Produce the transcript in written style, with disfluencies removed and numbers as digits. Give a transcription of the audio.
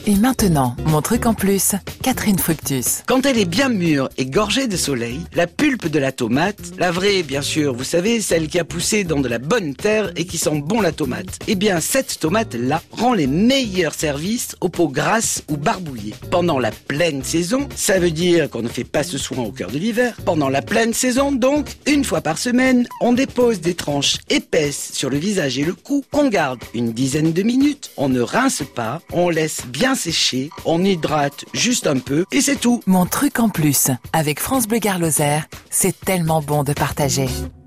Et maintenant, mon truc en plus, Catherine Fructus. Quand elle est bien mûre et gorgée de soleil, la pulpe de la tomate, la vraie bien sûr, vous savez, celle qui a poussé dans de la bonne terre et qui sent bon la tomate, eh bien cette tomate-là rend les meilleurs services aux peaux grasses ou barbouillées. Pendant la pleine saison, ça veut dire qu'on ne fait pas ce soin au cœur de l'hiver. Pendant la pleine saison, donc, une fois par semaine, on dépose des tranches épaisses sur le visage et le cou, on garde une dizaine de minutes, on ne rince pas, on laisse bien sécher, on hydrate juste un peu et c'est tout. Mon truc en plus, avec France Bleu Gard Lozère, c'est tellement bon de partager.